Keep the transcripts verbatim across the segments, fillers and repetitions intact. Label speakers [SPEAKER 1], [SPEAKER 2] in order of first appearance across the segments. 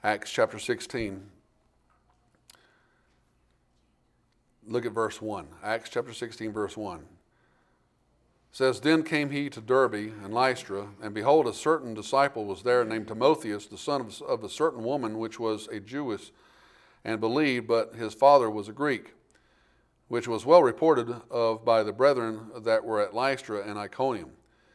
[SPEAKER 1] Acts chapter sixteen. Look at verse one. Acts chapter sixteen, verse one. It says, Then came he to Derbe and Lystra, and behold, a certain disciple was there named Timotheus, the son of, of a certain woman which was a Jewess, and believed, but his father was a Greek, which was well reported of by the brethren that were at Lystra and Iconium.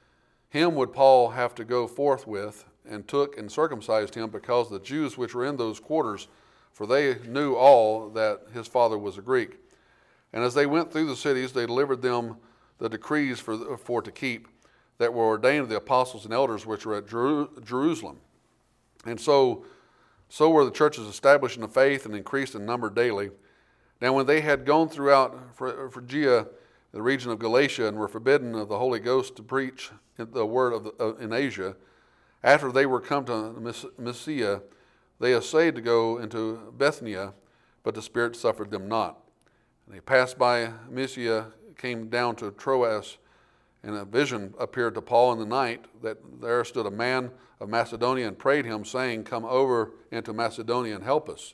[SPEAKER 1] Him would Paul have to go forth with, and took and circumcised him, because the Jews which were in those quarters, for they knew all that his father was a Greek. And as they went through the cities, they delivered them the decrees for, for to keep, that were ordained of the apostles and elders which were at Jeru- Jerusalem. And so, so were the churches established in the faith and increased in number daily. Now when they had gone throughout Phrygia, the region of Galatia, and were forbidden of the Holy Ghost to preach the word of the, uh, in Asia, after they were come to Mysia, they essayed to go into Bithynia, but the Spirit suffered them not. And they passed by Mysia, came down to Troas, and a vision appeared to Paul in the night, that there stood a man of Macedonia and prayed him, saying, Come over into Macedonia and help us.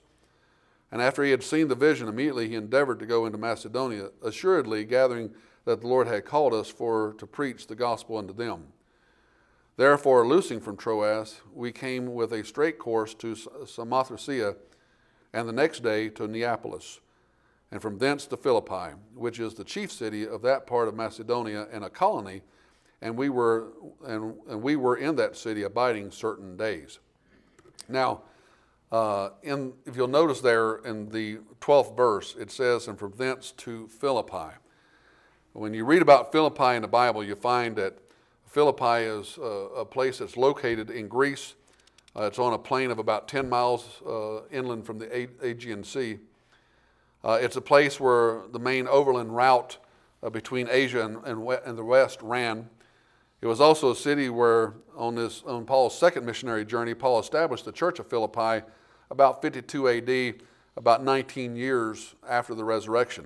[SPEAKER 1] And after he had seen the vision, immediately he endeavored to go into Macedonia, assuredly gathering that the Lord had called us for to preach the gospel unto them. Therefore, loosing from Troas, we came with a straight course to Samothracia, and the next day to Neapolis, and from thence to Philippi, which is the chief city of that part of Macedonia and a colony, and we were and, and we were in that city abiding certain days. Now, uh, in if you'll notice there in the twelfth verse, it says, and from thence to Philippi. When you read about Philippi in the Bible, you find that Philippi is a, a place that's located in Greece. Uh, it's on a plain of about ten miles uh, inland from the Aegean Sea. Uh, it's a place where the main overland route uh, between Asia and, and, we- and the West ran. It was also a city where, on this on Paul's second missionary journey, Paul established the church of Philippi about fifty-two A D, about nineteen years after the resurrection.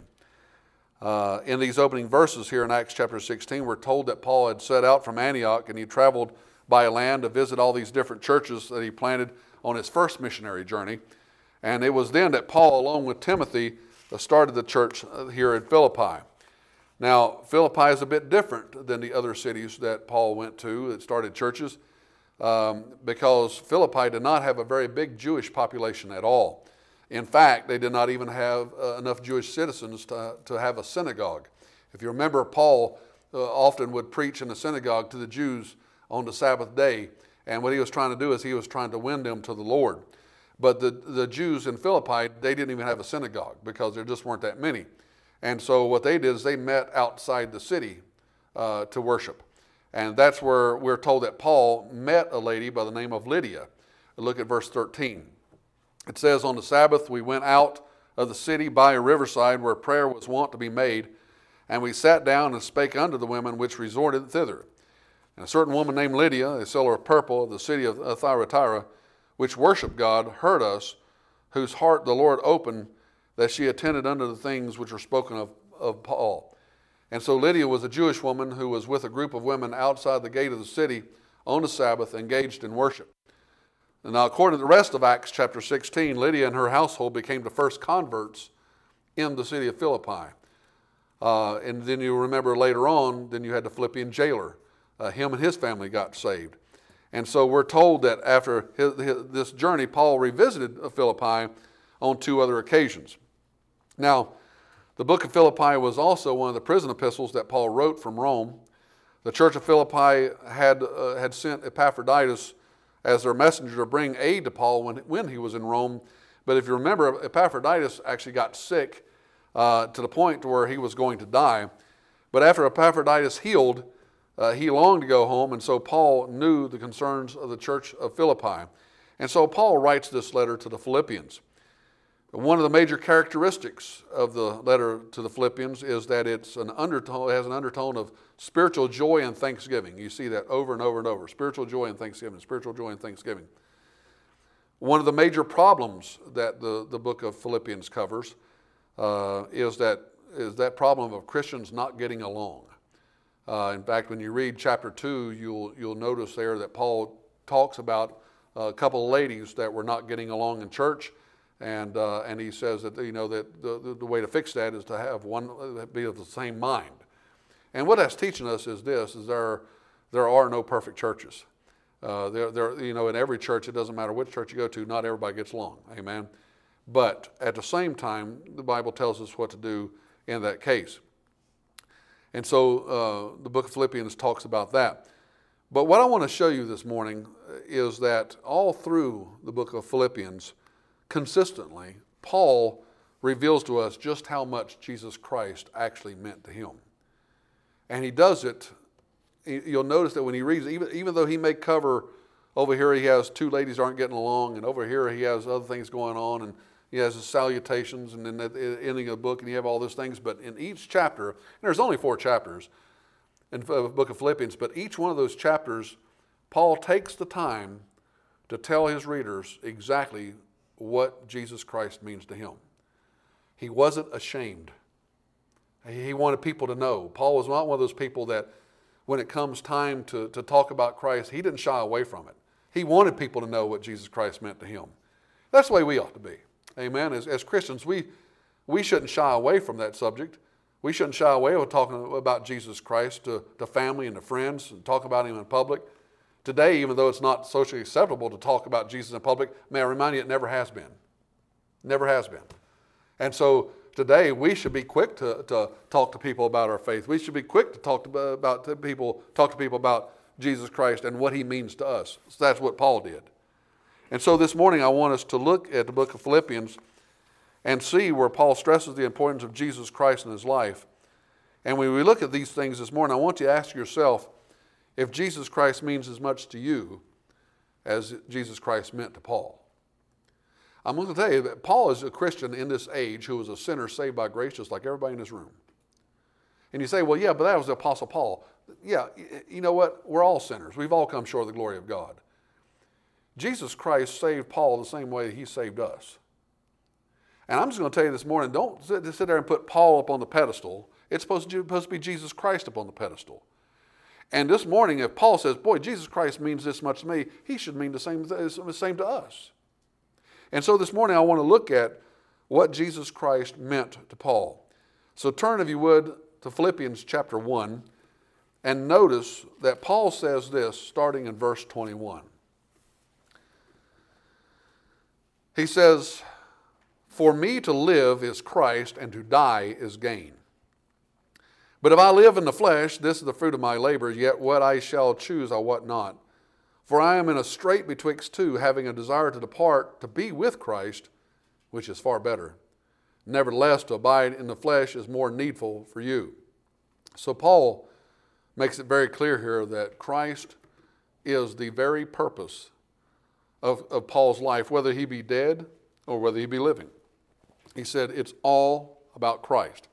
[SPEAKER 1] Uh, in these opening verses here in Acts chapter sixteen, we're told that Paul had set out from Antioch, and he traveled by land to visit all these different churches that he planted on his first missionary journey. And it was then that Paul, along with Timothy, started the church here in Philippi. Now, Philippi is a bit different than the other cities that Paul went to that started churches, um, because Philippi did not have a very big Jewish population at all. In fact, they did not even have uh, enough Jewish citizens to, to have a synagogue. If you remember, Paul uh, often would preach in the synagogue to the Jews on the Sabbath day, and what he was trying to do is he was trying to win them to the Lord. But the, the Jews in Philippi, they didn't even have a synagogue because there just weren't that many. And so what they did is they met outside the city uh, to worship. And that's where we're told that Paul met a lady by the name of Lydia. Look at verse thirteen. It says, On the Sabbath we went out of the city by a riverside where prayer was wont to be made, and we sat down and spake unto the women which resorted thither. And a certain woman named Lydia, a seller of purple of the city of Thyatira, which worshiped God, heard us, whose heart the Lord opened, that she attended unto the things which were spoken of, of Paul. And so Lydia was a Jewish woman who was with a group of women outside the gate of the city on the Sabbath, engaged in worship. And now, according to the rest of Acts chapter sixteen, Lydia and her household became the first converts in the city of Philippi. Uh, and then you remember later on, then you had the Philippian jailer. Uh, him and his family got saved. And so we're told that after his, his, this journey, Paul revisited Philippi on two other occasions. Now, the book of Philippi was also one of the prison epistles that Paul wrote from Rome. The church of Philippi had uh, had sent Epaphroditus as their messenger to bring aid to Paul when, when he was in Rome. But if you remember, Epaphroditus actually got sick uh, to the point to where he was going to die. But after Epaphroditus healed, Uh, he longed to go home, and so Paul knew the concerns of the church of Philippi. And so Paul writes this letter to the Philippians. One of the major characteristics of the letter to the Philippians is that it's an undertone, it has an undertone of spiritual joy and thanksgiving. You see that over and over and over. Spiritual joy and thanksgiving, spiritual joy and thanksgiving. One of the major problems that the, the book of Philippians covers uh, is that is that problem of Christians not getting along. Uh, in fact, when you read chapter two, you'll you'll notice there that Paul talks about a couple of ladies that were not getting along in church, and uh, and he says that you know that the, the way to fix that is to have one be of the same mind. And what that's teaching us is this: is there there are no perfect churches. Uh, there there you know in every church, it doesn't matter which church you go to, not everybody gets along. Amen. But at the same time, the Bible tells us what to do in that case. And so uh, the book of Philippians talks about that. But what I want to show you this morning is that all through the book of Philippians, consistently, Paul reveals to us just how much Jesus Christ actually meant to him. And he does it, you'll notice that when he reads, even, even though he may cover, over here he has two ladies aren't getting along, and over here he has other things going on, and he has his salutations, and then at the ending of the book, and you have all those things. But in each chapter, and there's only four chapters in the book of Philippians, but each one of those chapters, Paul takes the time to tell his readers exactly what Jesus Christ means to him. He wasn't ashamed. He wanted people to know. Paul was not one of those people that when it comes time to, to talk about Christ, he didn't shy away from it. He wanted people to know what Jesus Christ meant to him. That's the way we ought to be. Amen. As, as Christians, we, we shouldn't shy away from that subject. We shouldn't shy away from talking about Jesus Christ to, to family and to friends and talk about him in public. Today, even though it's not socially acceptable to talk about Jesus in public, may I remind you, it never has been. Never has been. And so today, we should be quick to, to talk to people about our faith. We should be quick to talk to, about to people, talk to people about Jesus Christ and what he means to us. So that's what Paul did. And so this morning I want us to look at the book of Philippians and see where Paul stresses the importance of Jesus Christ in his life. And when we look at these things this morning, I want you to ask yourself if Jesus Christ means as much to you as Jesus Christ meant to Paul. I'm going to tell you that Paul is a Christian in this age who was a sinner saved by grace just like everybody in this room. And you say, well, yeah, but that was the Apostle Paul. Yeah, you know what? We're all sinners. We've all come short of the glory of God. Jesus Christ saved Paul the same way he saved us. And I'm just going to tell you this morning, don't sit, sit there and put Paul up on the pedestal. It's supposed to, supposed to be Jesus Christ up on the pedestal. And this morning, if Paul says, boy, Jesus Christ means this much to me, he should mean the same, the same to us. And so this morning, I want to look at what Jesus Christ meant to Paul. So turn, if you would, to Philippians chapter one, and notice that Paul says this, starting in verse twenty-one. He says, for me to live is Christ, and to die is gain. But if I live in the flesh, this is the fruit of my labor, yet what I shall choose I wot not. For I am in a strait betwixt two, having a desire to depart, to be with Christ, which is far better. Nevertheless, to abide in the flesh is more needful for you. So Paul makes it very clear here that Christ is the very purpose Of, of Paul's life, whether he be dead or whether he be living. He said it's all about Christ.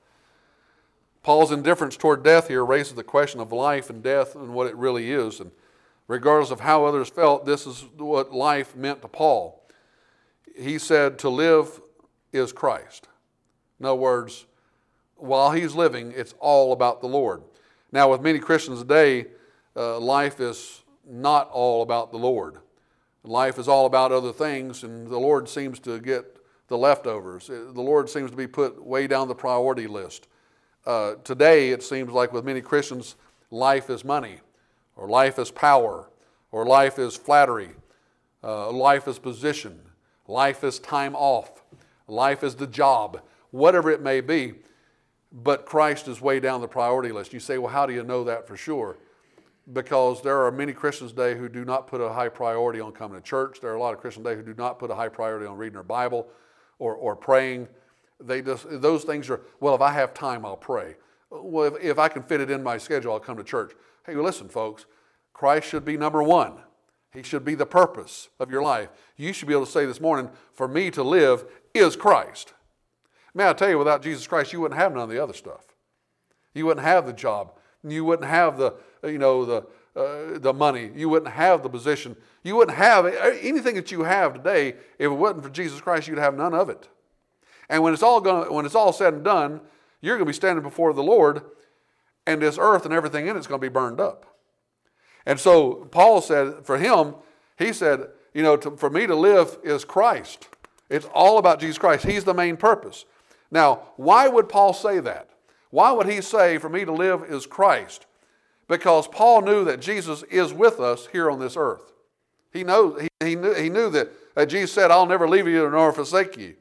[SPEAKER 1] Paul's indifference toward death here raises the question of life and death and what it really is. And regardless of how others felt, this is what life meant to Paul. He said to live is Christ. In other words, while he's living, it's all about the Lord. Now, with many Christians today, uh, life is not all about the Lord. Life is all about other things, and the Lord seems to get the leftovers. The Lord seems to be put way down the priority list. Uh, today, it seems like with many Christians, life is money, or life is power, or life is flattery, uh, life is position, life is time off, life is the job, whatever it may be. But Christ is way down the priority list. You say, well, how do you know that for sure? Because there are many Christians today who do not put a high priority on coming to church. There are a lot of Christians today who do not put a high priority on reading their Bible or, or praying. They just, those things are, well, if I have time, I'll pray. Well, if, if I can fit it in my schedule, I'll come to church. Hey, well, listen, folks, Christ should be number one. He should be the purpose of your life. You should be able to say this morning, for me to live is Christ. May I tell you, without Jesus Christ, you wouldn't have none of the other stuff. You wouldn't have the job. You wouldn't have the, you know, the uh, the money. You wouldn't have the position. You wouldn't have anything that you have today. If it wasn't for Jesus Christ, you'd have none of it. And when it's all going, when it's all said and done, you're going to be standing before the Lord, and this earth and everything in it is going to be burned up. And so Paul said, for him, he said, you know, to, for me to live is Christ. It's all about Jesus Christ. He's the main purpose. Now, why would Paul say that? Why would he say, for me to live is Christ? Because Paul knew that Jesus is with us here on this earth. He knows, he, he knew, he knew that, that Jesus said, I'll never leave you nor forsake you.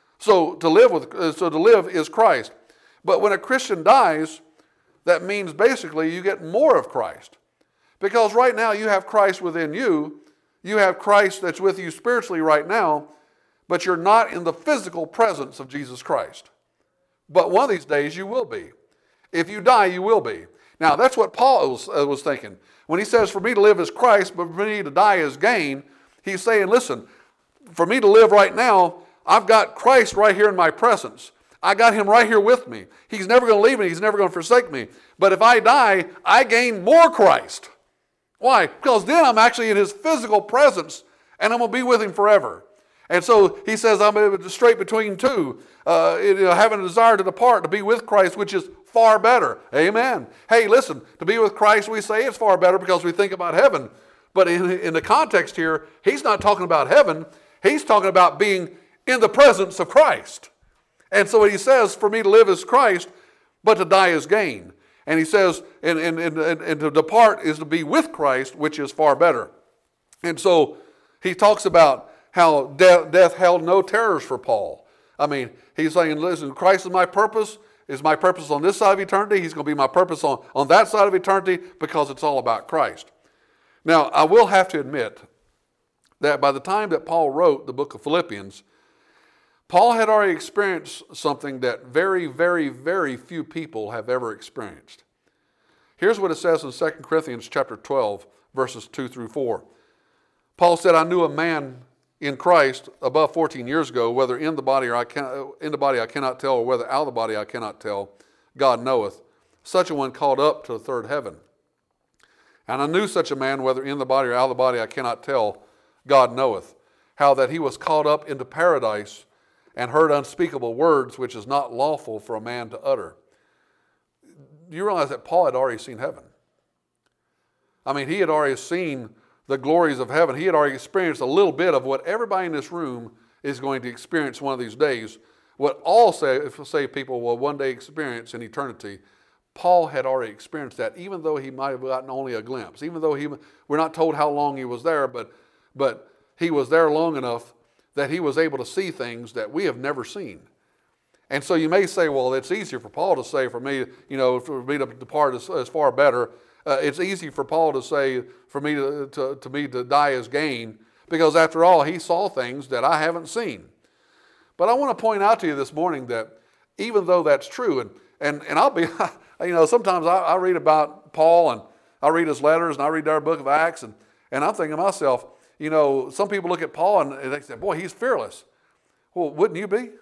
[SPEAKER 1] So to live with, so to live is Christ. But when a Christian dies, that means basically you get more of Christ. Because right now you have Christ within you. You have Christ that's with you spiritually right now, but you're not in the physical presence of Jesus Christ. But one of these days you will be. If you die, you will be. Now that's what Paul was, uh, was thinking. When he says, for me to live is Christ, but for me to die is gain, he's saying, listen, for me to live right now, I've got Christ right here in my presence. I got him right here with me. He's never going to leave me. He's never going to forsake me. But if I die, I gain more Christ. Why? Because then I'm actually in his physical presence, and I'm going to be with him forever. And so he says, I'm straight between two, uh, you know, having a desire to depart, to be with Christ, which is far better. Amen. Hey, listen, to be with Christ, we say it's far better because we think about heaven. But in, in the context here, he's not talking about heaven. He's talking about being in the presence of Christ. And so he says, for me to live is Christ, but to die is gain. And he says, and, and, and, and to depart is to be with Christ, which is far better. And so he talks about how death, death held no terrors for Paul. I mean, he's saying, listen, Christ is my purpose. Is my purpose on this side of eternity. He's going to be my purpose on, on that side of eternity because it's all about Christ. Now, I will have to admit that by the time that Paul wrote the book of Philippians, Paul had already experienced something that very, very, very few people have ever experienced. Here's what it says in Second Corinthians chapter twelve, verses two through four. Paul said, I knew a man in Christ above fourteen years ago, whether in the body or I can, in the body I cannot tell, or whether out of the body I cannot tell, God knoweth. Such a one called up to the third heaven. And I knew such a man, whether in the body or out of the body I cannot tell, God knoweth. How that he was caught up into paradise and heard unspeakable words which is not lawful for a man to utter. Do you realize that Paul had already seen heaven? I mean, he had already seen the glories of heaven. He had already experienced a little bit of what everybody in this room is going to experience one of these days. What all say, say people will one day experience in eternity. Paul had already experienced that, even though he might have gotten only a glimpse. Even though he, we're not told how long he was there, but, but he was there long enough that he was able to see things that we have never seen. And so you may say, well, it's easier for Paul to say, for me, you know, for me to depart is, is far better. Uh, it's easy for Paul to say, for me to, to, to me to die is gain, because after all, he saw things that I haven't seen. But I want to point out to you this morning that even though that's true, and and, and I'll be, you know, sometimes I, I read about Paul, and I read his letters, and I read our book of Acts, and, and I'm thinking to myself, you know, some people look at Paul and they say, boy, he's fearless. Well, wouldn't you be?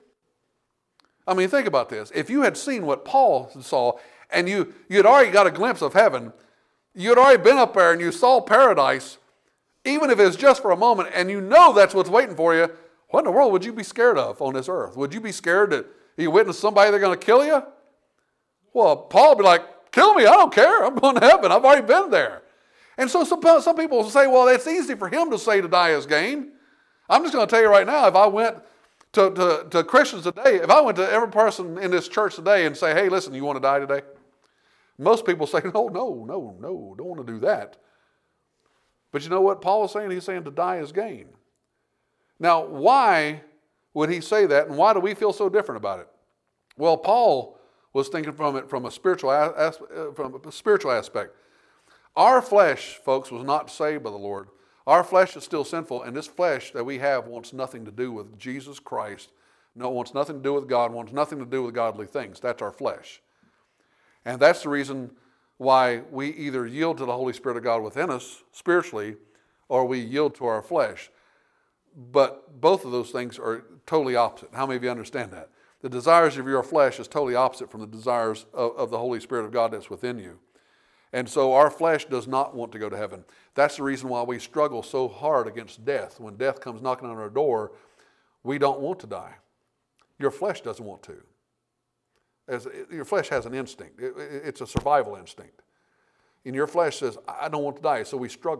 [SPEAKER 1] I mean, think about this. If you had seen what Paul saw, and you, you had already got a glimpse of heaven, you had already been up there and you saw paradise, even if it's just for a moment, and you know that's what's waiting for you, what in the world would you be scared of on this earth? Would you be scared that you witness somebody they're going to kill you? Well, Paul would be like, kill me, I don't care. I'm going to heaven. I've already been there. And so some, some people will say, well, it's easy for him to say to die is gain. I'm just going to tell you right now, if I went to, to, to Christians today, if I went to every person in this church today and say, hey, listen, you want to die today? Most people say, no, no, no, no, don't want to do that. But you know what Paul is saying? He's saying to die is gain. Now, why would he say that, and why do we feel so different about it? Well, Paul was thinking from it from a spiritual as, from a spiritual aspect. Our flesh, folks, was not saved by the Lord. Our flesh is still sinful, and this flesh that we have wants nothing to do with Jesus Christ. No, it wants nothing to do with God, wants nothing to do with godly things. That's our flesh. And that's the reason why we either yield to the Holy Spirit of God within us spiritually, or we yield to our flesh. But both of those things are totally opposite. How many of you understand that? The desires of your flesh is totally opposite from the desires of, of the Holy Spirit of God that's within you. And so our flesh does not want to go to heaven. That's the reason why we struggle so hard against death. When death comes knocking on our door, we don't want to die. Your flesh doesn't want to. As, your flesh has an instinct. It, it, it's a survival instinct. And your flesh says, I don't want to die, so we struggle.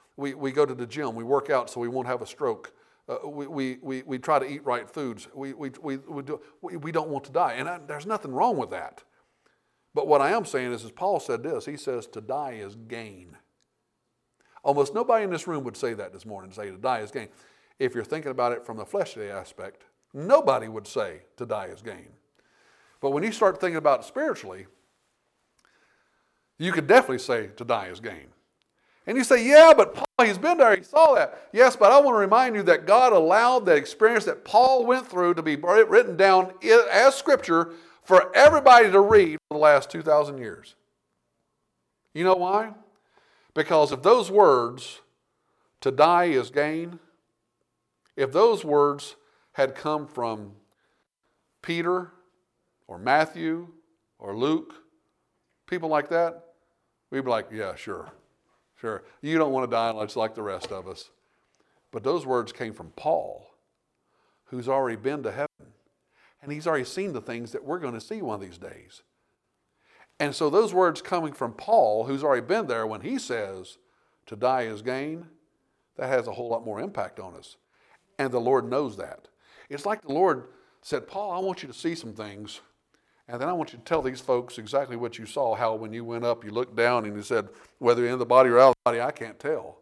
[SPEAKER 1] We, we go to the gym. We work out so we won't have a stroke. Uh, we, we, we, we try to eat right foods. We, we, we, we, do, we, we don't want to die. And I, there's nothing wrong with that. But what I am saying is, as Paul said this, he says to die is gain. Almost nobody in this room would say that this morning, say to die is gain. If you're thinking about it from the fleshly aspect, nobody would say to die is gain. But when you start thinking about it spiritually, you could definitely say to die is gain. And you say, yeah, but Paul, he's been there, he saw that. Yes, but I want to remind you that God allowed that experience that Paul went through to be written down as Scripture for everybody to read for the last two thousand years. You know why? Because if those words, to die is gain, if those words had come from Peter or Matthew or Luke, people like that, we'd be like, yeah, sure, sure. You don't want to die much like the rest of us. But those words came from Paul, who's already been to heaven. And he's already seen the things that we're going to see one of these days. And so those words coming from Paul, who's already been there, when he says, to die is gain, that has a whole lot more impact on us. And the Lord knows that. It's like the Lord said, Paul, I want you to see some things. And then I want you to tell these folks exactly what you saw, how when you went up, you looked down and you said, whether you're in the body or out of the body, I can't tell.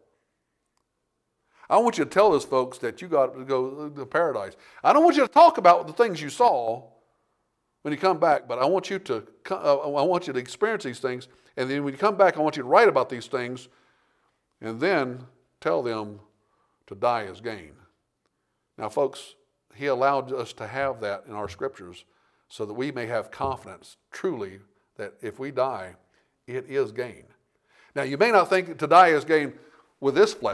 [SPEAKER 1] I want you to tell those folks that you got to go to paradise. I don't want you to talk about the things you saw when you come back, but I want you to uh, I want you to experience these things, and then when you come back, I want you to write about these things, and then tell them to die is gain. Now, folks, he allowed us to have that in our scriptures so that we may have confidence truly that if we die, it is gain. Now, you may not think to die is gain with this flesh.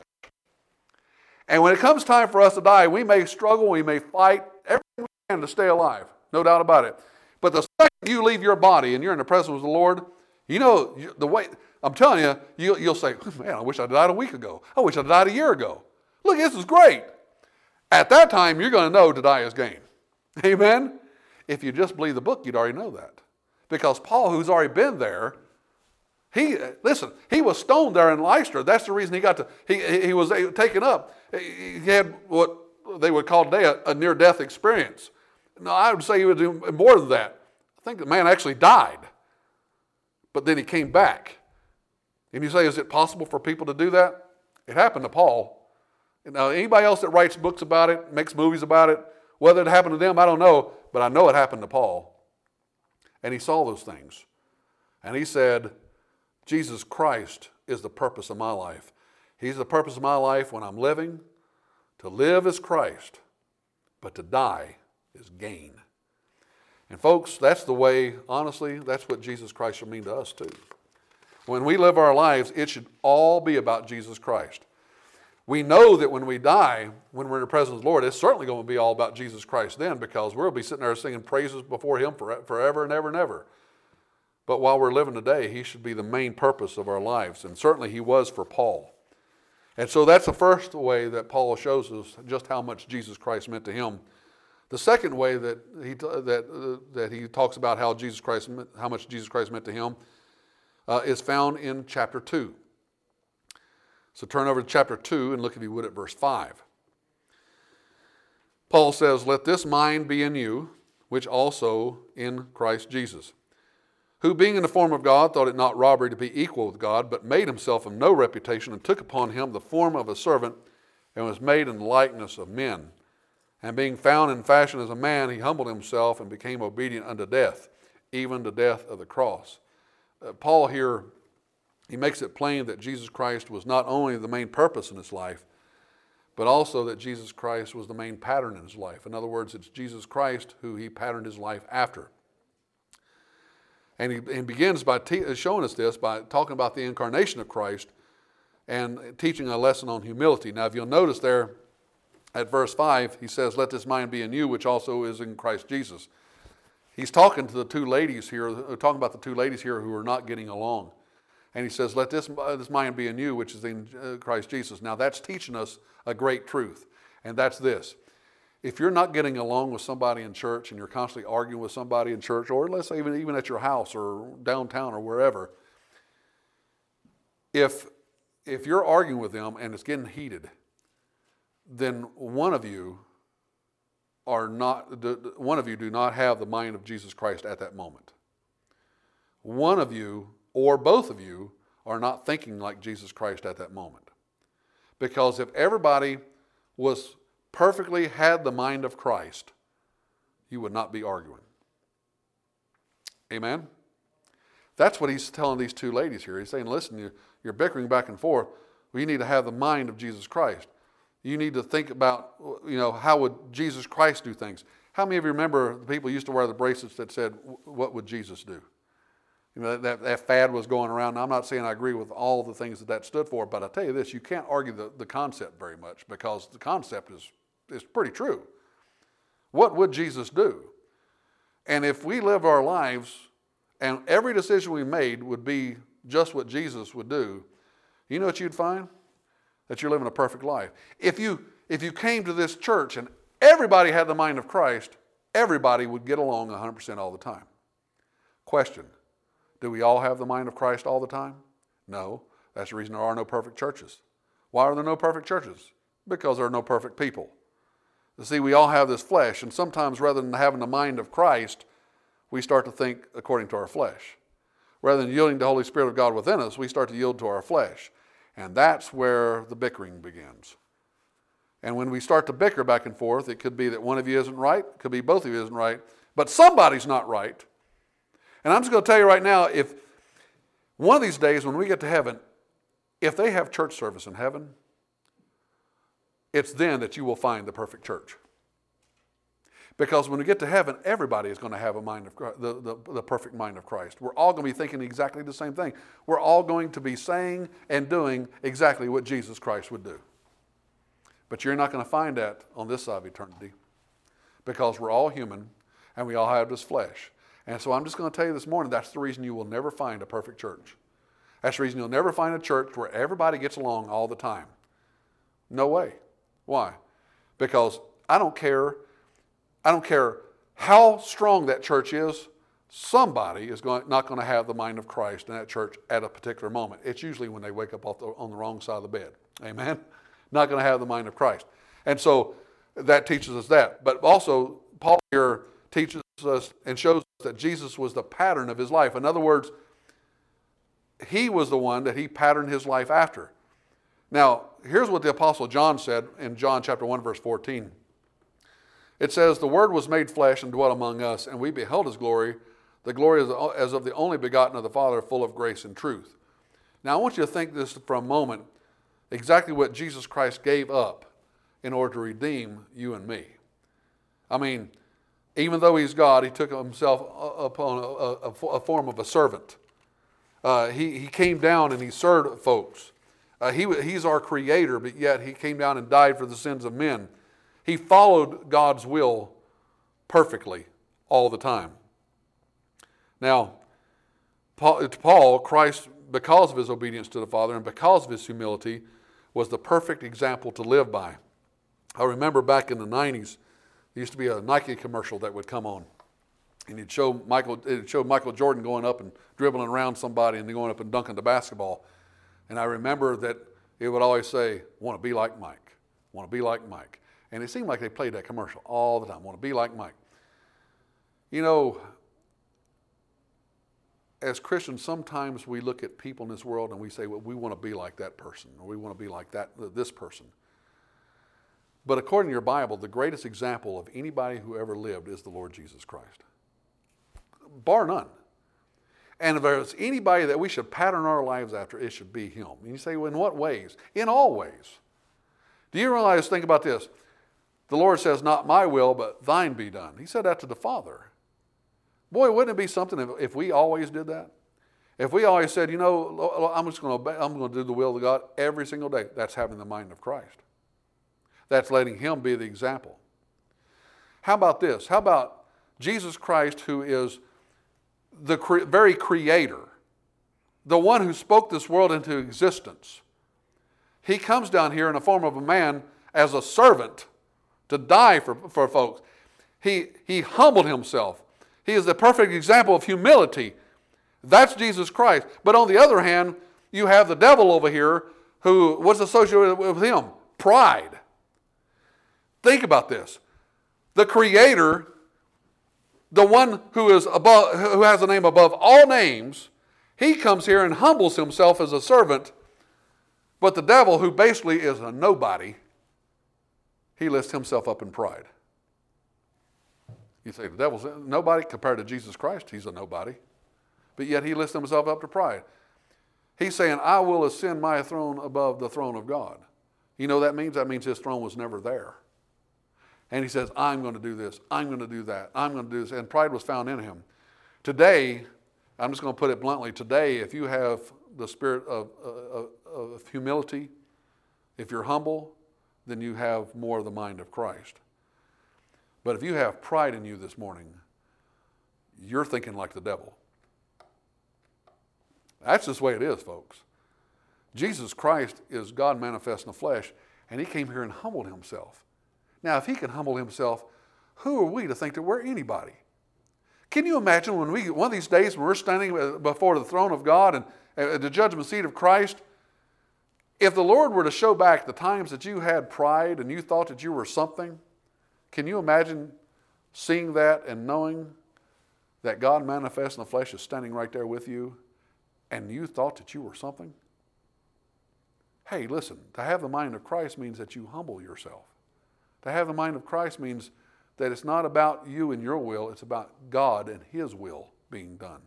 [SPEAKER 1] And when it comes time for us to die, we may struggle, we may fight, everything we can to stay alive. No doubt about it. But the second you leave your body and you're in the presence of the Lord, you know, the way, I'm telling you, you you'll say, man, I wish I died a week ago. I wish I died a year ago. Look, this is great. At that time, you're going to know to die is gain. Amen? If you just believe the book, you'd already know that. Because Paul, who's already been there, He, listen, he was stoned there in Lystra. That's the reason he got to, he, he was taken up. He had what they would call today a, a near-death experience. No, I would say he would do more than that. I think the man actually died. But then he came back. And you say, is it possible for people to do that? It happened to Paul. Now, anybody else that writes books about it, makes movies about it, whether it happened to them, I don't know. But I know it happened to Paul. And he saw those things. And he said, Jesus Christ is the purpose of my life. He's the purpose of my life when I'm living. To live is Christ, but to die is gain. And folks, that's the way, honestly, that's what Jesus Christ should mean to us too. When we live our lives, it should all be about Jesus Christ. We know that when we die, when we're in the presence of the Lord, it's certainly going to be all about Jesus Christ then, because we'll be sitting there singing praises before Him forever and ever and ever. But while we're living today, He should be the main purpose of our lives. And certainly He was for Paul. And so that's the first way that Paul shows us just how much Jesus Christ meant to him. The second way that he, that, uh, that he talks about how, Jesus Christ, how much Jesus Christ meant to him uh, is found in chapter two. So turn over to chapter two and look, if you would, at verse five. Paul says, let this mind be in you, which also in Christ Jesus, who being in the form of God thought it not robbery to be equal with God, but made himself of no reputation, and took upon him the form of a servant, and was made in the likeness of men. And being found in fashion as a man, he humbled himself and became obedient unto death, even the death of the cross. Uh, Paul here, he makes it plain that Jesus Christ was not only the main purpose in his life, but also that Jesus Christ was the main pattern in his life. In other words, it's Jesus Christ who he patterned his life after. And he, he begins by te- showing us this by talking about the incarnation of Christ and teaching a lesson on humility. Now, if you'll notice there at verse five, he says, let this mind be in you, which also is in Christ Jesus. He's talking to the two ladies here, talking about the two ladies here who are not getting along. And he says, let this, uh, this mind be in you, which is in uh, Christ Jesus. Now, that's teaching us a great truth, and that's this. If you're not getting along with somebody in church and you're constantly arguing with somebody in church, or let's say even, even at your house or downtown or wherever, if if you're arguing with them and it's getting heated, then one of you are not, one of you do not have the mind of Jesus Christ at that moment. One of you, or both of you, are not thinking like Jesus Christ at that moment. Because if everybody was perfectly had the mind of Christ, you would not be arguing. Amen? That's what he's telling these two ladies here. He's saying, listen, you're, you're bickering back and forth. Well, you need to have the mind of Jesus Christ. You need to think about, you know, how would Jesus Christ do things? How many of you remember the people used to wear the bracelets that said, what would Jesus do? You know, that, that fad was going around. Now, I'm not saying I agree with all the things that that stood for, but I tell you this, you can't argue the, the concept very much because the concept is, is pretty true. What would Jesus do? And if we live our lives and every decision we made would be just what Jesus would do, you know what you'd find? That you're living a perfect life. If you, if you came to this church and everybody had the mind of Christ, everybody would get along one hundred percent all the time. Question. Do we all have the mind of Christ all the time? No. That's the reason there are no perfect churches. Why are there no perfect churches? Because there are no perfect people. You see, we all have this flesh, and sometimes rather than having the mind of Christ, we start to think according to our flesh. Rather than yielding to the Holy Spirit of God within us, we start to yield to our flesh. And that's where the bickering begins. And when we start to bicker back and forth, it could be that one of you isn't right, it could be both of you isn't right, but somebody's not right. And I'm just going to tell you right now, if one of these days when we get to heaven, if they have church service in heaven, it's then that you will find the perfect church. Because when we get to heaven, everybody is going to have a mind of Christ, the, the, the perfect mind of Christ. We're all going to be thinking exactly the same thing. We're all going to be saying and doing exactly what Jesus Christ would do. But you're not going to find that on this side of eternity because we're all human and we all have this flesh. And so I'm just going to tell you this morning, that's the reason you will never find a perfect church. That's the reason you'll never find a church where everybody gets along all the time. No way. Why? Because I don't care, I don't care how strong that church is, somebody is going, not going to have the mind of Christ in that church at a particular moment. It's usually when they wake up off the, on the wrong side of the bed. Amen? Not going to have the mind of Christ. And so that teaches us that. But also, Paul here teaches us and shows us that Jesus was the pattern of his life. In other words, he was the one that he patterned his life after. Now, here's what the Apostle John said in John chapter one, verse fourteen. It says, the Word was made flesh and dwelt among us, and we beheld his glory, the glory as of the only begotten of the Father, full of grace and truth. Now, I want you to think this for a moment, exactly what Jesus Christ gave up in order to redeem you and me. I mean, even though he's God, he took himself upon a, a, a form of a servant. Uh, he, he came down and he served folks. Uh, he, he's our creator, but yet he came down and died for the sins of men. He followed God's will perfectly all the time. Now, Paul, Paul, Christ, because of his obedience to the Father and because of his humility, was the perfect example to live by. I remember back in the nineties, there used to be a Nike commercial that would come on. And it'd show Michael, it'd show Michael Jordan going up and dribbling around somebody and then going up and dunking the basketball. And I remember that it would always say, want to be like Mike, want to be like Mike. And it seemed like they played that commercial all the time, want to be like Mike. You know, as Christians, sometimes we look at people in this world and we say, well, we want to be like that person, or we want to be like that this person. But according to your Bible, the greatest example of anybody who ever lived is the Lord Jesus Christ. Bar none. And if there's anybody that we should pattern our lives after, it should be him. And you say, well, in what ways? In all ways. Do you realize, think about this. The Lord says, not my will, but thine be done. He said that to the Father. Boy, wouldn't it be something if, if we always did that? If we always said, you know, I'm just going to obey, I'm going to do the will of God every single day. That's having the mind of Christ. That's letting him be the example. How about this? How about Jesus Christ, who is the cre- very creator, the one who spoke this world into existence? He comes down here in the form of a man as a servant to die for, for folks. He, he humbled himself. He is the perfect example of humility. That's Jesus Christ. But on the other hand, you have the devil over here who, what's associated with him? Pride. Think about this. The Creator, the one who is above, who has a name above all names, he comes here and humbles himself as a servant. But the devil, who basically is a nobody, he lifts himself up in pride. You say the devil's a nobody compared to Jesus Christ. He's a nobody. But yet he lifts himself up to pride. He's saying, I will ascend my throne above the throne of God. You know what that means? That means his throne was never there. And he says, I'm going to do this. I'm going to do that. I'm going to do this. And pride was found in him. Today, I'm just going to put it bluntly. Today, if you have the spirit of, of, of humility, if you're humble, then you have more of the mind of Christ. But if you have pride in you this morning, you're thinking like the devil. That's just the way it is, folks. Jesus Christ is God manifest in the flesh, and he came here and humbled himself. Now, if he can humble himself, who are we to think that we're anybody? Can you imagine when we, one of these days when we're standing before the throne of God and at the judgment seat of Christ, if the Lord were to show back the times that you had pride and you thought that you were something, can you imagine seeing that and knowing that God manifest in the flesh is standing right there with you and you thought that you were something? Hey, listen, to have the mind of Christ means that you humble yourself. To have the mind of Christ means that it's not about you and your will, it's about God and his will being done.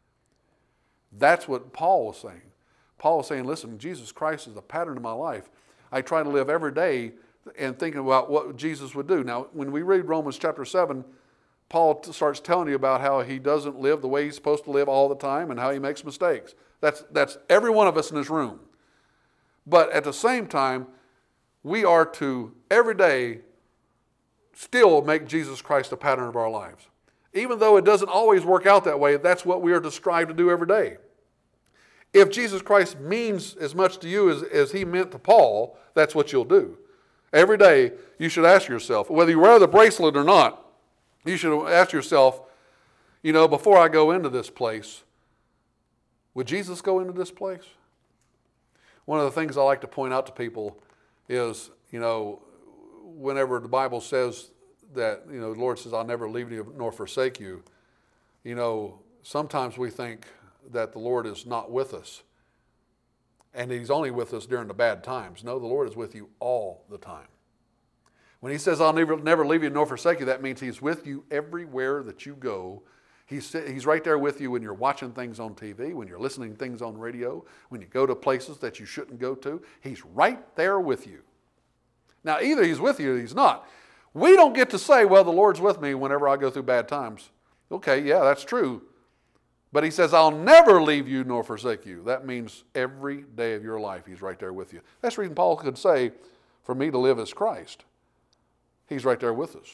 [SPEAKER 1] That's what Paul was saying. Paul was saying, listen, Jesus Christ is the pattern of my life. I try to live every day and thinking about what Jesus would do. Now, when we read Romans chapter seven, Paul t- starts telling you about how he doesn't live the way he's supposed to live all the time and how he makes mistakes. That's, that's every one of us in this room. But at the same time, we are to every day still make Jesus Christ the pattern of our lives. Even though it doesn't always work out that way, that's what we are described to do every day. If Jesus Christ means as much to you as, as he meant to Paul, that's what you'll do. Every day, you should ask yourself, whether you wear the bracelet or not, you should ask yourself, you know, before I go into this place, would Jesus go into this place? One of the things I like to point out to people is, you know, whenever the Bible says that, you know, the Lord says, I'll never leave you nor forsake you, you know, sometimes we think that the Lord is not with us and he's only with us during the bad times. No, the Lord is with you all the time. When he says, I'll never, never leave you nor forsake you, that means he's with you everywhere that you go. He's, he's right there with you when you're watching things on T V, when you're listening to things on radio, when you go to places that you shouldn't go to. He's right there with you. Now, either he's with you or he's not. We don't get to say, well, the Lord's with me whenever I go through bad times. Okay, yeah, that's true. But he says, I'll never leave you nor forsake you. That means every day of your life he's right there with you. That's the reason Paul could say, for me to live as Christ. He's right there with us.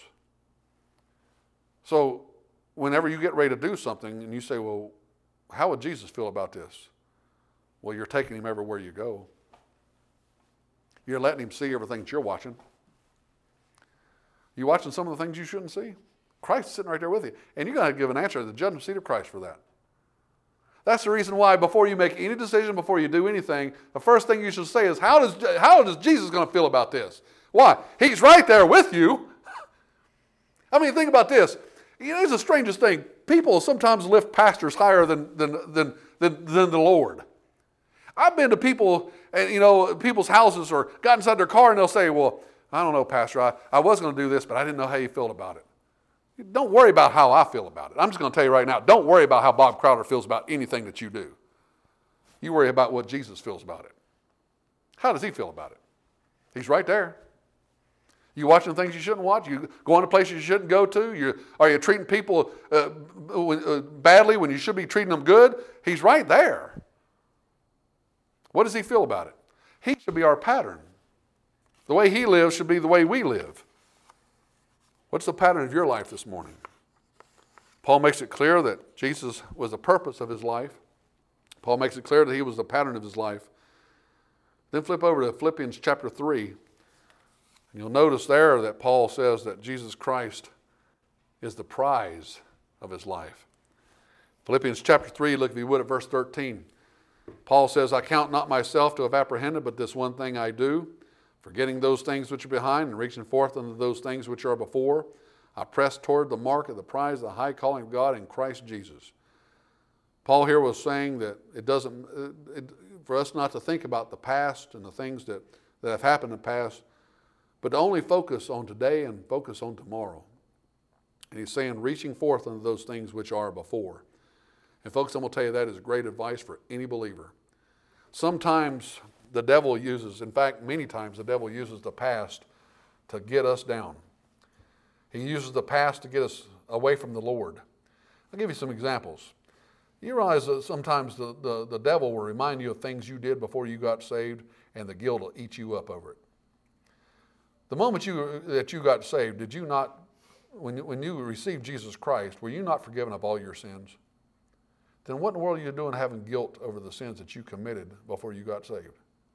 [SPEAKER 1] So whenever you get ready to do something and you say, well, how would Jesus feel about this? Well, you're taking him everywhere you go. You're letting him see everything that you're watching. You watching some of the things you shouldn't see? Christ's sitting right there with you. And you're going to give an answer to the judgment seat of Christ for that. That's the reason why before you make any decision, before you do anything, the first thing you should say is, how does, how is Jesus going to feel about this? Why? He's right there with you. I mean, think about this. You know, it's the strangest thing. People sometimes lift pastors higher than, than, than, than, than the Lord. I've been to people, and you know, people's houses or got inside their car and they'll say, well, I don't know, Pastor, I, I was going to do this, but I didn't know how you felt about it. Don't worry about how I feel about it. I'm just going to tell you right now, don't worry about how Bob Crowder feels about anything that you do. You worry about what Jesus feels about it. How does he feel about it? He's right there. You watching things you shouldn't watch? You going to places you shouldn't go to? You, are you treating people uh, uh, badly when you should be treating them good? He's right there. What does he feel about it? He should be our pattern. The way he lives should be the way we live. What's the pattern of your life this morning? Paul makes it clear that Jesus was the purpose of his life. Paul makes it clear that he was the pattern of his life. Then flip over to Philippians chapter three. And you'll notice there that Paul says that Jesus Christ is the prize of his life. Philippians chapter three, look if you would at verse thirteen. Paul says, I count not myself to have apprehended, but this one thing I do, forgetting those things which are behind and reaching forth unto those things which are before, I press toward the mark of the prize of the high calling of God in Christ Jesus. Paul here was saying that it doesn't, it, for us not to think about the past and the things that, that have happened in the past, but to only focus on today and focus on tomorrow. And he's saying, reaching forth unto those things which are before. And folks, I'm going to tell you that is great advice for any believer. Sometimes the devil uses, in fact, many times the devil uses the past to get us down. He uses the past to get us away from the Lord. I'll give you some examples. You realize that sometimes the, the, the devil will remind you of things you did before you got saved, and the guilt will eat you up over it. The moment you, that you got saved, did you not, when, when you received Jesus Christ, were you not forgiven of all your sins? Then what in the world are you doing having guilt over the sins that you committed before you got saved?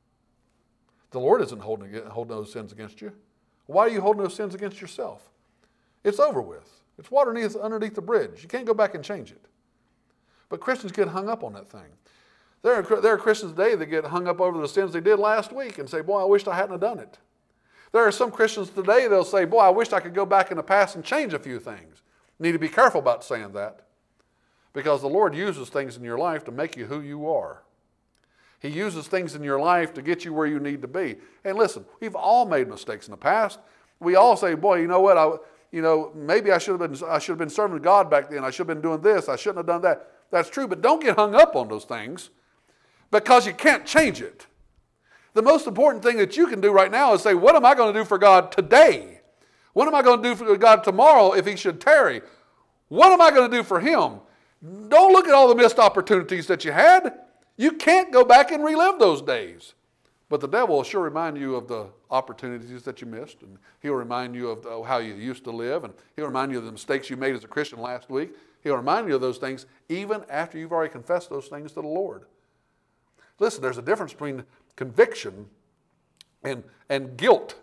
[SPEAKER 1] The Lord isn't holding, holding those sins against you. Why are you holding those sins against yourself? It's over with. It's water underneath, underneath the bridge. You can't go back and change it. But Christians get hung up on that thing. There are, there are Christians today that get hung up over the sins they did last week and say, boy, I wished I hadn't have done it. There are some Christians today, they'll say, boy, I wished I could go back in the past and change a few things. You need to be careful about saying that, because the Lord uses things in your life to make you who you are. He uses things in your life to get you where you need to be. And listen, we've all made mistakes in the past. We all say, boy, you know what, I, you know, maybe I should have been, I should have been serving God back then. I should have been doing this. I shouldn't have done that. That's true, but don't get hung up on those things, because you can't change it. The most important thing that you can do right now is say, what am I going to do for God today? What am I going to do for God tomorrow if He should tarry? What am I going to do for Him? Don't look at all the missed opportunities that you had. You can't go back and relive those days. But the devil will sure remind you of the opportunities that you missed, and he'll remind you of the, how you used to live, and he'll remind you of the mistakes you made as a Christian last week. He'll remind you of those things even after you've already confessed those things to the Lord. Listen, there's a difference between conviction and, and guilt.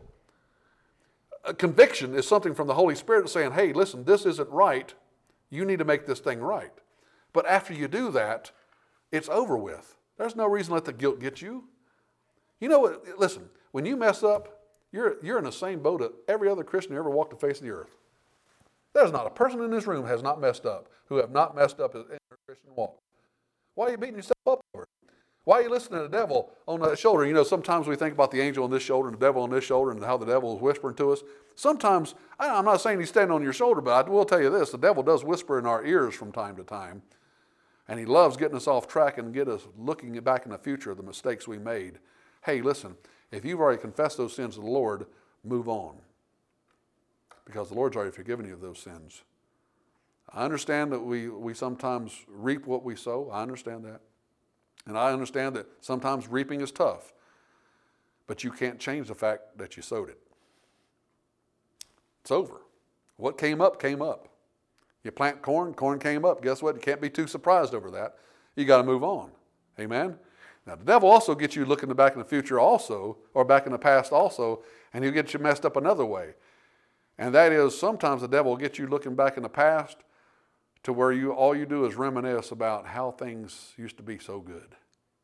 [SPEAKER 1] A conviction is something from the Holy Spirit saying, hey, listen, this isn't right. You need to make this thing right. But after you do that, it's over with. There's no reason to let the guilt get you. You know what? Listen, when you mess up, you're, you're in the same boat as every other Christian who ever walked the face of the earth. There's not a person in this room has not messed up, who have not messed up in their Christian walk. Why are you beating yourself up over it? Why are you listening to the devil on that shoulder? You know, sometimes we think about the angel on this shoulder and the devil on this shoulder and how the devil is whispering to us. Sometimes, I'm not saying he's standing on your shoulder, but I will tell you this, the devil does whisper in our ears from time to time. And he loves getting us off track and get us looking back in the future of the mistakes we made. Hey, listen, if you've already confessed those sins to the Lord, move on. Because the Lord's already forgiven you of those sins. I understand that we, we sometimes reap what we sow. I understand that. And I understand that sometimes reaping is tough. But you can't change the fact that you sowed it. It's over. What came up, came up. You plant corn, corn came up. Guess what? You can't be too surprised over that. You got to move on. Amen? Now, the devil also gets you looking back in the future also, or back in the past also, and he'll get you messed up another way. And that is, sometimes the devil will get you looking back in the past to where you all you do is reminisce about how things used to be so good.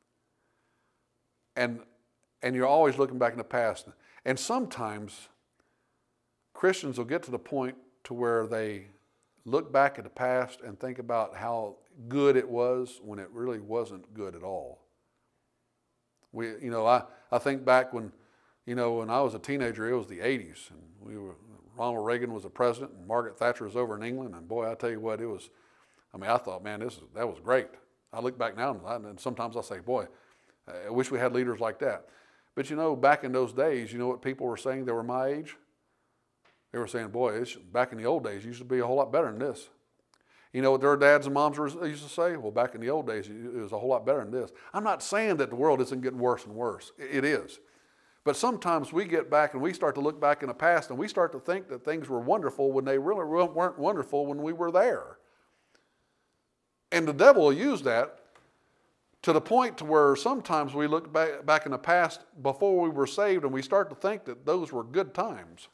[SPEAKER 1] And, and you're always looking back in the past. And sometimes Christians will get to the point to where they look back at the past and think about how good it was when it really wasn't good at all. We, you know, I, I think back when, you know, when I was a teenager, it was the eighties, and we were, Ronald Reagan was the president, and Margaret Thatcher was over in England, and boy, I tell you what, it was, I mean, I thought, man, this is, that was great. I look back now, and, I, and sometimes I say, boy, I wish we had leaders like that. But you know, back in those days, you know what people were saying that were my age? They were saying, boy, it's, back in the old days, it used to be a whole lot better than this. You know what their dads and moms were, used to say? Well, back in the old days, it was a whole lot better than this. I'm not saying that the world isn't getting worse and worse. It is. But sometimes we get back and we start to look back in the past and we start to think that things were wonderful when they really weren't wonderful when we were there. And the devil will use that to the point to where sometimes we look back, back in the past before we were saved and we start to think that those were good times.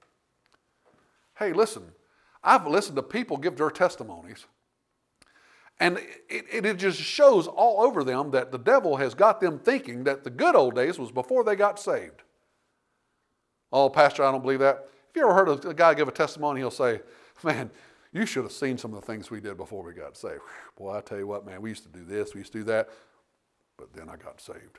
[SPEAKER 1] Hey, listen, I've listened to people give their testimonies, And it, it, it just shows all over them that the devil has got them thinking that the good old days was before they got saved. Oh, Pastor, I don't believe that. Have you ever heard a guy give a testimony? He'll say, man, you should have seen some of the things we did before we got saved. Boy, I tell you what, man, we used to do this, we used to do that, but then I got saved.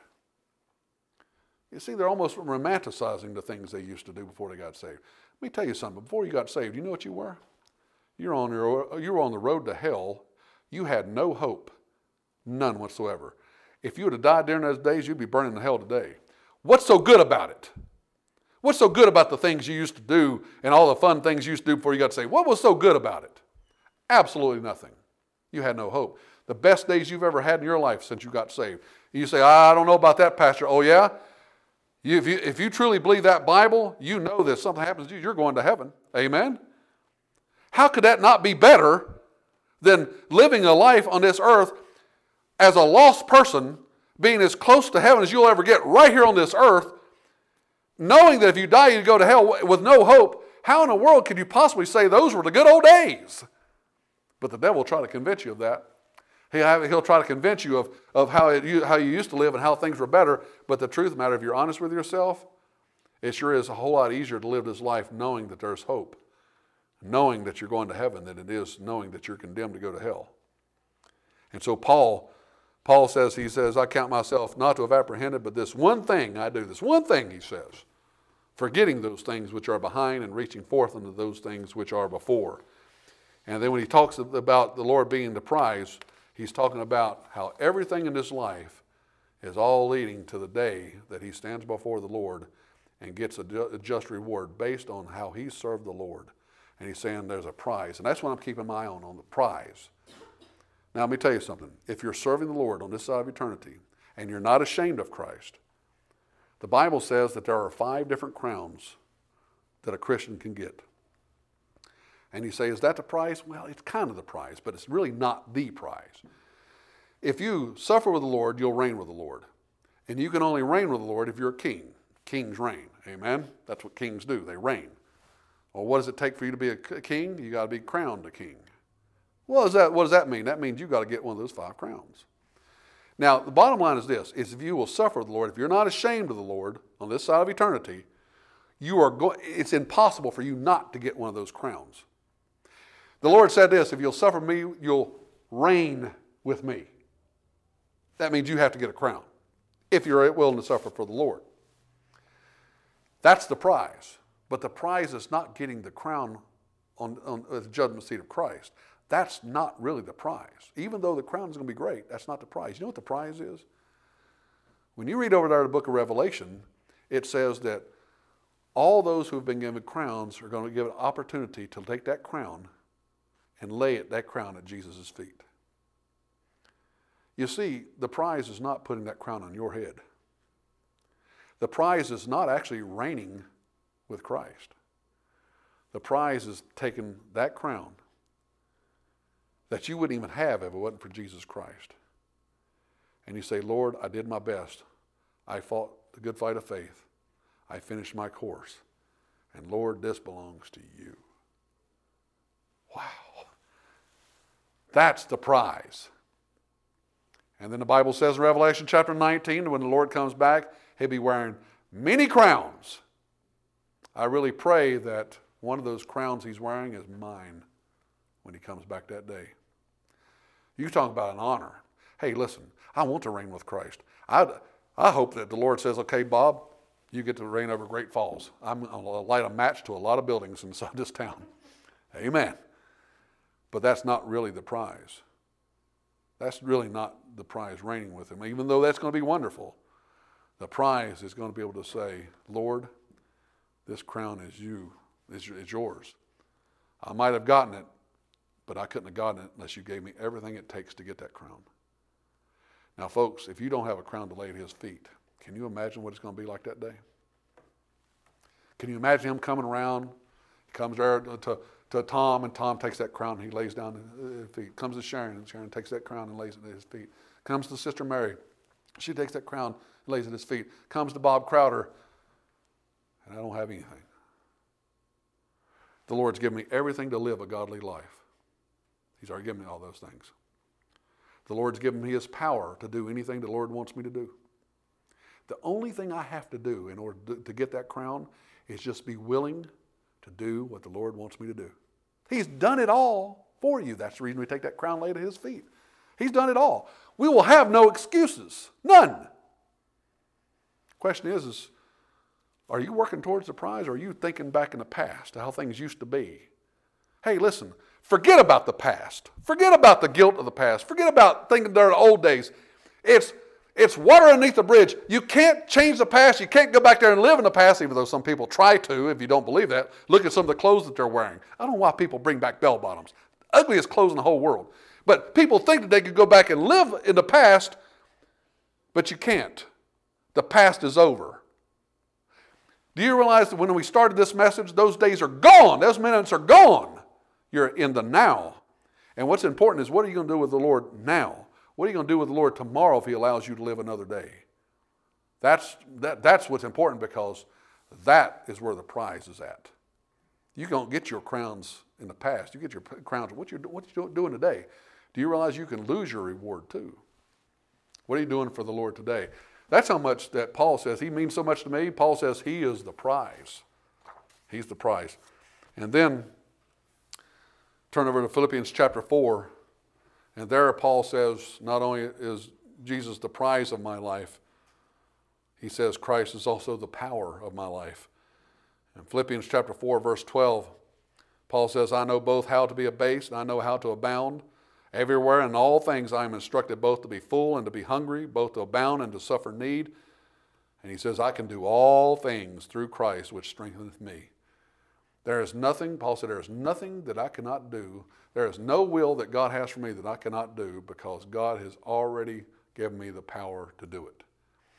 [SPEAKER 1] You see, they're almost romanticizing the things they used to do before they got saved. Let me tell you something. Before you got saved, you know what you were? You're on your, you were on the road to hell. You had no hope, none whatsoever. If you would have died during those days, you'd be burning in hell today. What's so good about it? What's so good about the things you used to do and all the fun things you used to do before you got saved? What was so good about it? Absolutely nothing. You had no hope. The best days you've ever had in your life since you got saved. You say, I don't know about that, Pastor. Oh, yeah? You, if, you, if you truly believe that Bible, you know that if something happens to you, you're going to heaven. Amen? How could that not be better than living a life on this earth as a lost person, being as close to heaven as you'll ever get right here on this earth, knowing that if you die, you go to hell with no hope? How in the world could you possibly say those were the good old days? But the devil will try to convince you of that. He'll try to convince you of, of how, it, how you used to live and how things were better. But the truth of the matter, if you're honest with yourself, it sure is a whole lot easier to live this life knowing that there's hope, knowing that you're going to heaven, than it is knowing that you're condemned to go to hell. And so Paul, Paul says, he says, I count myself not to have apprehended, but this one thing I do, this one thing, he says, forgetting those things which are behind and reaching forth unto those things which are before. And then when he talks about the Lord being the prize, he's talking about how everything in this life is all leading to the day that he stands before the Lord and gets a just reward based on how he served the Lord. And he's saying there's a prize. And that's what I'm keeping my eye on, on the prize. Now let me tell you something. If you're serving the Lord on this side of eternity and you're not ashamed of Christ, the Bible says that there are five different crowns that a Christian can get. And you say, is that the prize? Well, it's kind of the prize, but it's really not the prize. If you suffer with the Lord, you'll reign with the Lord. And you can only reign with the Lord if you're a king. Kings reign. Amen? That's what kings do. They reign. Well, what does it take for you to be a king? You got to be crowned a king. Well, is that, what does that mean? That means you've got to get one of those five crowns. Now, the bottom line is this, is if you will suffer with the Lord, if you're not ashamed of the Lord on this side of eternity, you are go- it's impossible for you not to get one of those crowns. The Lord said this, if you'll suffer me, you'll reign with me. That means you have to get a crown if you're willing to suffer for the Lord. That's the prize. But the prize is not getting the crown on, on the judgment seat of Christ. That's not really the prize. Even though the crown is going to be great, that's not the prize. You know what the prize is? When you read over there the book of Revelation, it says that all those who have been given crowns are going to give an opportunity to take that crown and lay it, that crown at Jesus' feet. You see, the prize is not putting that crown on your head. The prize is not actually reigning with Christ. The prize is taking that crown that you wouldn't even have if it wasn't for Jesus Christ. And you say, Lord, I did my best. I fought the good fight of faith. I finished my course. And Lord, this belongs to you. Wow. That's the prize. And then the Bible says in Revelation chapter nineteen, when the Lord comes back, he'll be wearing many crowns. I really pray that one of those crowns he's wearing is mine when he comes back that day. You talk about an honor. Hey, listen, I want to reign with Christ. I, I hope that the Lord says, okay, Bob, you get to reign over Great Falls. I'm going to light a match to a lot of buildings inside this town. Amen. But that's not really the prize. That's really not the prize, reigning with him. Even though that's going to be wonderful, the prize is going to be able to say, Lord, this crown is you, is yours. I might have gotten it, but I couldn't have gotten it unless you gave me everything it takes to get that crown. Now, folks, if you don't have a crown to lay at his feet, can you imagine what it's going to be like that day? Can you imagine him coming around? He comes there to, to Tom, and Tom takes that crown and he lays down at his feet. Comes to Sharon, and Sharon takes that crown and lays it at his feet. Comes to Sister Mary. She takes that crown and lays it at his feet. Comes to Bob Crowder, and I don't have anything. The Lord's given me everything to live a godly life. He's already given me all those things. The Lord's given me his power to do anything the Lord wants me to do. The only thing I have to do in order to get that crown is just be willing to do what the Lord wants me to do. He's done it all for you. That's the reason we take that crown laid at his feet. He's done it all. We will have no excuses. None. Question is, is are you working towards the prize, or are you thinking back in the past, how things used to be? Hey, listen, forget about the past. Forget about the guilt of the past. Forget about thinking they're the old days. It's, it's water underneath the bridge. You can't change the past. You can't go back there and live in the past, even though some people try to. If you don't believe that, look at some of the clothes that they're wearing. I don't know why people bring back bell bottoms. Ugliest clothes in the whole world. But people think that they could go back and live in the past, but you can't. The past is over. Do you realize that when we started this message, those days are gone. Those minutes are gone. You're in the now. And what's important is, what are you going to do with the Lord now? What are you going to do with the Lord tomorrow if he allows you to live another day? That's, that, that's what's important, because that is where the prize is at. You don't get your crowns in the past. You get your crowns. What you're, what you doing today? Do you realize you can lose your reward too? What are you doing for the Lord today? That's how much that Paul says. He means so much to me. Paul says he is the prize. He's the prize. And then turn over to Philippians chapter four. And there Paul says, not only is Jesus the prize of my life, he says Christ is also the power of my life. In Philippians chapter four, verse twelve, Paul says, I know both how to be abased and I know how to abound. Everywhere in all things I am instructed both to be full and to be hungry, both to abound and to suffer need. And he says, I can do all things through Christ which strengtheneth me. There is nothing, Paul said, there is nothing that I cannot do. There is no will that God has for me that I cannot do, because God has already given me the power to do it.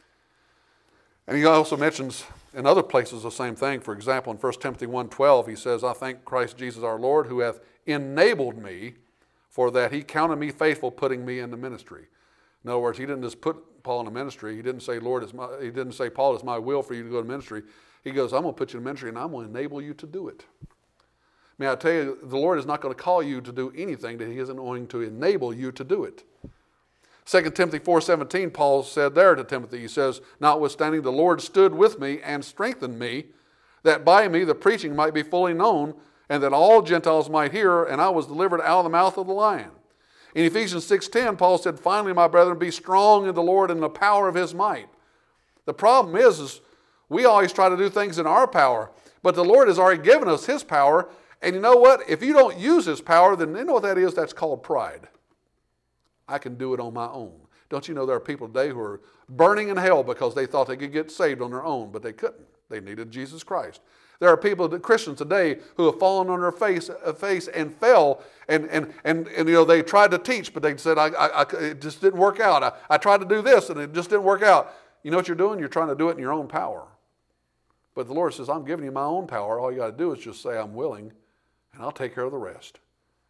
[SPEAKER 1] And he also mentions in other places the same thing. For example, in First Timothy one twelve, he says, I thank Christ Jesus our Lord, who hath enabled me, for that he counted me faithful, putting me in the ministry. In other words, he didn't just put Paul in the ministry. He didn't say, Lord, it's my, he didn't say, Paul, it's my will for you to go to ministry. He goes, I'm going to put you in ministry and I'm going to enable you to do it. May I tell you, the Lord is not going to call you to do anything that he isn't going to enable you to do it. Second Timothy four seventeen, Paul said there to Timothy, he says, notwithstanding the Lord stood with me and strengthened me, that by me the preaching might be fully known, and that all Gentiles might hear, and I was delivered out of the mouth of the lion. In Ephesians six ten, Paul said, finally, my brethren, be strong in the Lord and the power of his might. The problem is, is we always try to do things in our power, but the Lord has already given us his power. And you know what? If you don't use his power, then you know what that is? That's called pride. I can do it on my own. Don't you know there are people today who are burning in hell because they thought they could get saved on their own, but they couldn't. They needed Jesus Christ. There are people, Christians today, who have fallen on their face, uh, face and fell, and, and, and, and you know, they tried to teach, but they said, I, I, I, it just didn't work out. I, I tried to do this, and it just didn't work out. You know what you're doing? You're trying to do it in your own power. But the Lord says, I'm giving you my own power. All you got to do is just say, I'm willing, and I'll take care of the rest.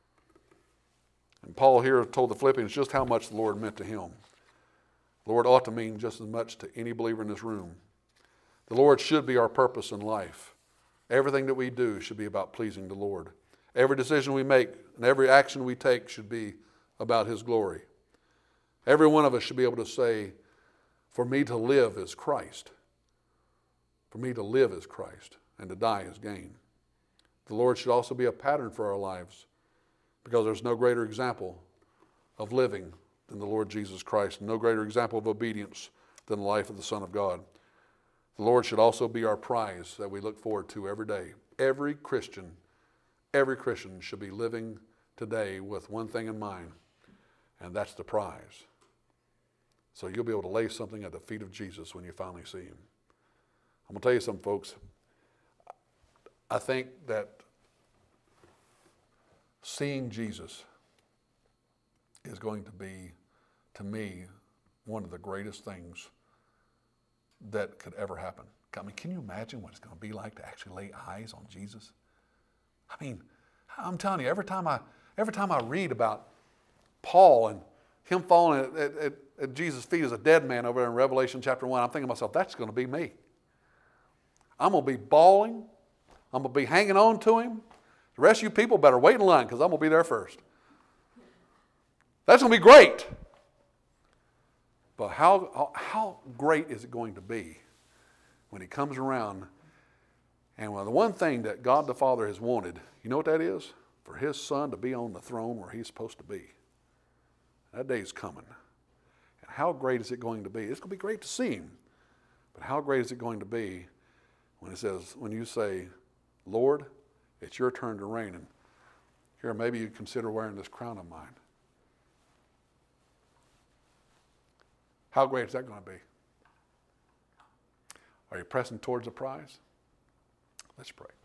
[SPEAKER 1] And Paul here told the Philippians just how much the Lord meant to him. The Lord ought to mean just as much to any believer in this room. The Lord should be our purpose in life. Everything that we do should be about pleasing the Lord. Every decision we make and every action we take should be about his glory. Every one of us should be able to say, for me to live is Christ. For me to live is Christ, and to die is gain. The Lord should also be a pattern for our lives, because there's no greater example of living than the Lord Jesus Christ, no greater example of obedience than the life of the Son of God. The Lord should also be our prize that we look forward to every day. Every Christian, every Christian should be living today with one thing in mind, and that's the prize. So you'll be able to lay something at the feet of Jesus when you finally see him. I'm going to tell you something, folks. I think that seeing Jesus is going to be, to me, one of the greatest things that could ever happen. I mean, can you imagine what it's going to be like to actually lay eyes on Jesus? I mean, I'm telling you, every time I, every time I read about Paul and him falling at, at, at, at Jesus' feet as a dead man over there in Revelation chapter one, I'm thinking to myself, that's going to be me. I'm going to be bawling. I'm going to be hanging on to him. The rest of you people better wait in line, because I'm going to be there first. That's going to be great. But how, how great is it going to be when he comes around? And well, the one thing that God the Father has wanted, you know what that is? For his Son to be on the throne where he's supposed to be. That day is coming. And how great is it going to be? It's going to be great to see him. But how great is it going to be when it says, when you say, Lord, it's your turn to reign. And here, maybe you consider wearing this crown of mine. How great is that going to be? Are you pressing towards the prize? Let's pray.